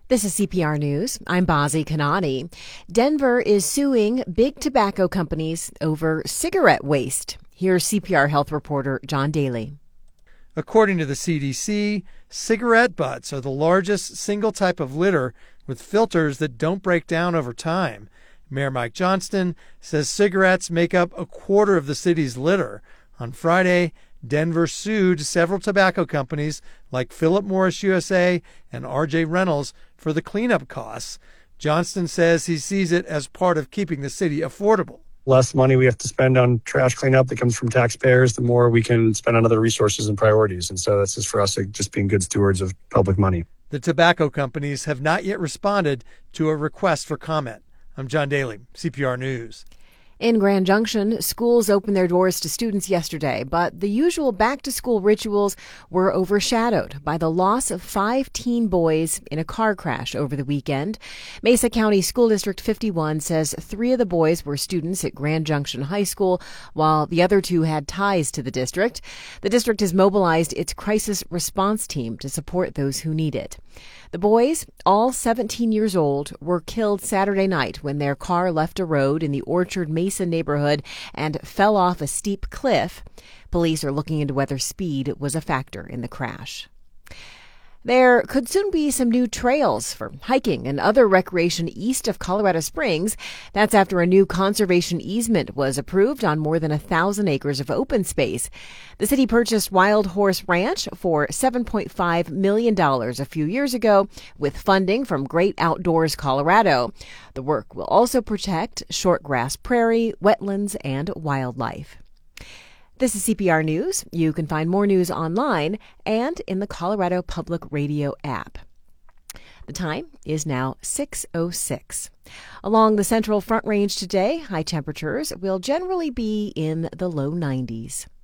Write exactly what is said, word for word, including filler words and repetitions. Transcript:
This is C P R News. I'm Bazi Kanani. Denver is suing big tobacco companies over cigarette waste. Here's C P R health reporter John Daly. According to the C D C, cigarette butts are the largest single type of litter with filters that don't break down over time. Mayor Mike Johnston says cigarettes make up a quarter of the city's litter. On Friday, Denver sued several tobacco companies like Philip Morris U S A and R J Reynolds for the cleanup costs. Johnston says he sees it as part of keeping the city affordable. Less money we have to spend on trash cleanup that comes from taxpayers, the more we can spend on other resources and priorities. And so this is for us just being good stewards of public money. The tobacco companies have not yet responded to a request for comment. I'm John Daly, C P R News. In Grand Junction, schools opened their doors to students yesterday, but the usual back-to-school rituals were overshadowed by the loss of five teen boys in a car crash over the weekend. Mesa County School District fifty-one says three of the boys were students at Grand Junction High School, while the other two had ties to the district. The district has mobilized its crisis response team to support those who need it. The boys, all seventeen years old, were killed Saturday night when their car left a road in the Orchard Mesa neighborhood and fell off a steep cliff. Police are looking into whether speed was a factor in the crash. There could soon be some new trails for hiking and other recreation east of Colorado Springs. That's after a new conservation easement was approved on more than a thousand acres of open space. The city purchased Wild Horse Ranch for seven point five million dollars a few years ago with funding from Great Outdoors Colorado. The work will also protect shortgrass prairie, wetlands, and wildlife. This is C P R News. You can find more news online and in the Colorado Public Radio app. The time is now six oh six. Along the Central Front Range today, high temperatures will generally be in the low nineties.